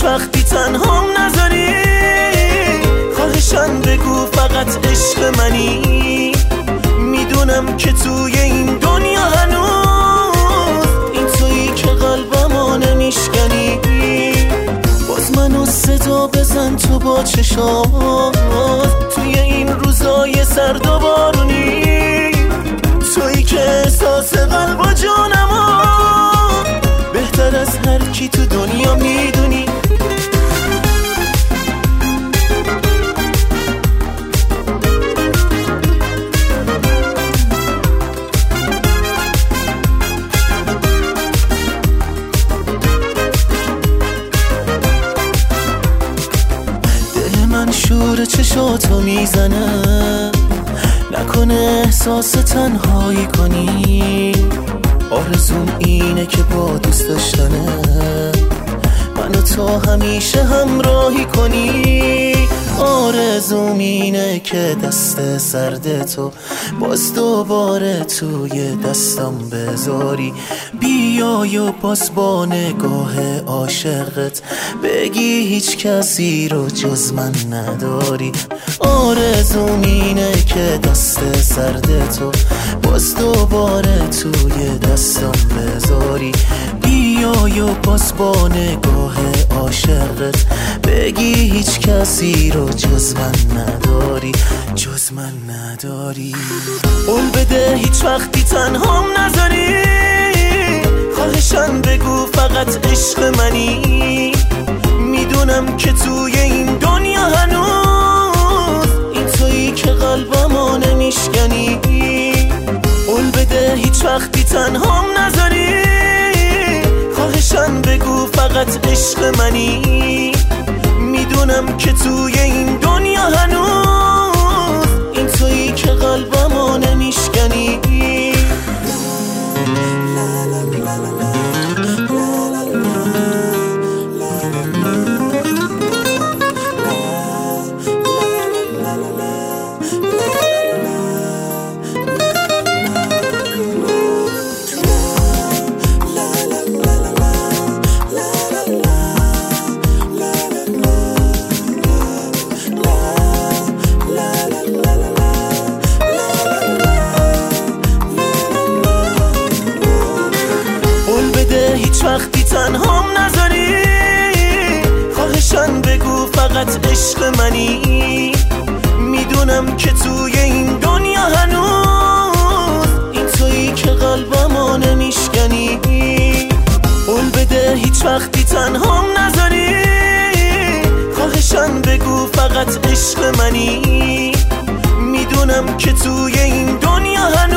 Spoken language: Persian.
وقتی تنهام نذاری، خواهشن بگو فقط عشق منی. میدونم که توی این دنیا هنوز این تویی که قلبمو نمیشکنی. باز منو صدا بزن تو با چشات، توی این روزای سرد و بارونی، تویی که احساس قلب و جانمو بهتر از هر کی تو دنیا میدونی. من شور چشاتو میزنه، نکنه احساس تنهایی کنی. آرزوم اینه که با دوست داشتنه منو تو همیشه همراهی کنی. آرزوم اینه که دست سرد تو باز دوباره توی دستم بذاری. بیای و باز با نگاه عاشقت بگی هیچ کسی رو جز من نداری. آرزوم اینه که دست سرد تو باز دوباره توی دستم بذاری. بیای و باز با نگاه عاشقت بگی هیچ کسی رو جز من نداری، جز من نداری. قول بده هیچ وقتی تنهام نذاری، خواهشن بگو فقط عشق منی. میدونم که توی این دنیا هنوز این تویی که قلبمو نمیشکنی. قول بده هیچ وقتی تنهام نذاری، خواهشن بگو فقط عشق منی. میدونم که توی این دنیا هنوز این تویی که قلبمو نمیشکنی. هیچ وقتی تنهام نذاری، خواهشن بگو فقط عشق منی. میدونم که توی این دنیا هنوز این تویی که قلبمو نمیشکنی. قول بده هیچ وقتی تنهام نذاری، خواهشن بگو فقط عشق منی. میدونم که توی این دنیا هنوز